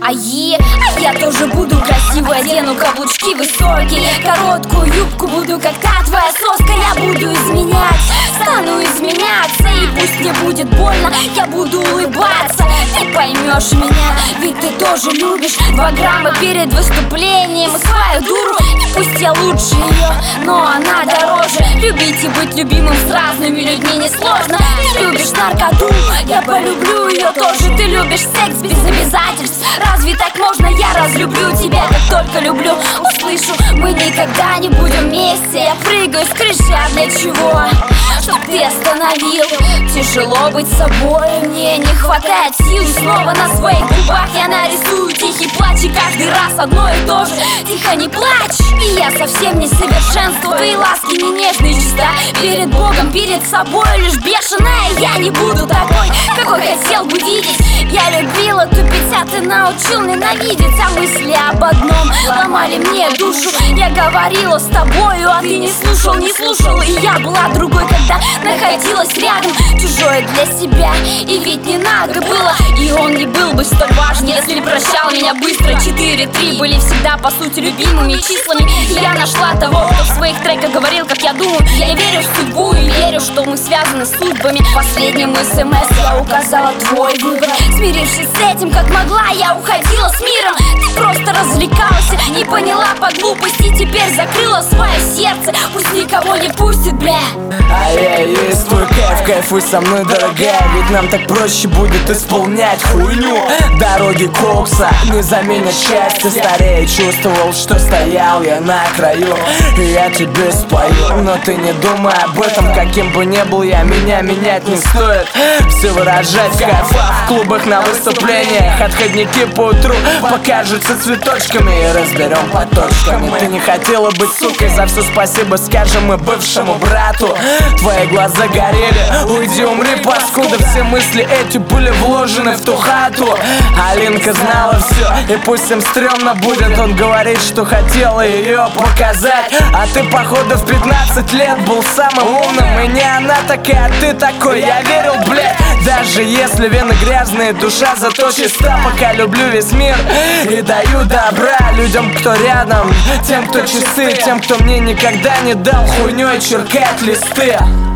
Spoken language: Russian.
А я тоже буду красивой, одену каблучки высокие, короткую юбку, буду как та твоя соска. Я буду изменять, стану изменяться, и пусть мне будет больно, я буду улыбаться. Ты поймешь меня, ведь ты тоже любишь 2 грамма перед выступлением и свою дуру. И пусть я лучше ее, но она дороже. Любить и быть любимым с разными людьми несложно. Ты любишь наркоту, я полюблю ее тоже. Ты любишь секс без обязательств, разве так можно? Я разлюблю тебя, как только люблю. Услышу, мы никогда не будем вместе. Я прыгаю с крыши, а для чего? Чтоб ты остановил. Тяжело быть собой, мне не хватает сил. Снова на своих губах я нарисую тихий плач, и каждый раз одно и то же. Тихо, не плачь. И я совсем не совершенство, твои ласки не нежные, чиста перед Богом, перед собой лишь бешеная. Я не буду такой, какой хотел бы видеть. Я любила тупить, а ты научил ненавидеть. А мысли об одном ломали мне душу. Я говорила с тобою, а ты не слушал, не слушал. И я была другой, когда находилась рядом, чужое для себя. И ведь не надо было, и он не был бы столь важен, если прощал меня быстро. 4-3 были всегда по сути любимыми числами. И я нашла того, кто в своих треках говорил, как я думаю. Я верю в судьбу и верю, что мы связаны с судьбами. Последним СМС я указала твой выбор. Смирившись с этим, как могла, я уходила с миром. Ты просто развлекался, не поняла по глупости. Теперь закрыла свое сердце, пусть никого не пустит, бля. А я есть твой кайф, кайфуй со мной, дорогая. Ведь нам так проще будет исполнять хуйню. Дороги кокса не заменят счастье. Старее чувствовал, что стоял я на краю. И я тебе спою, но ты не думай об этом. Каким бы ни был я, меня менять не стоит. Все выражать в кайфах, в клубах, на выступлениях. Отходники по утру покажутся цветочками, и разберем по точкам. Ты не хотела быть сукой, за все спасибо скажем мы бывшему брату. Твои глаза горели, уйди, умри, паскуда. Все мысли эти были вложены в ту хату. Алинка знала все, и пусть им стрёмно будет. Он говорит, что хотела ее показать. А ты, походу, в 15 лет был самым умным. И не она такая, а ты такой. Я верил, блядь, даже если вены грязные, душа зато чиста. Пока люблю весь мир и даю добра людям, кто рядом, тем, кто часы, тем, кто мне никогда не дал хуйней черкать листы.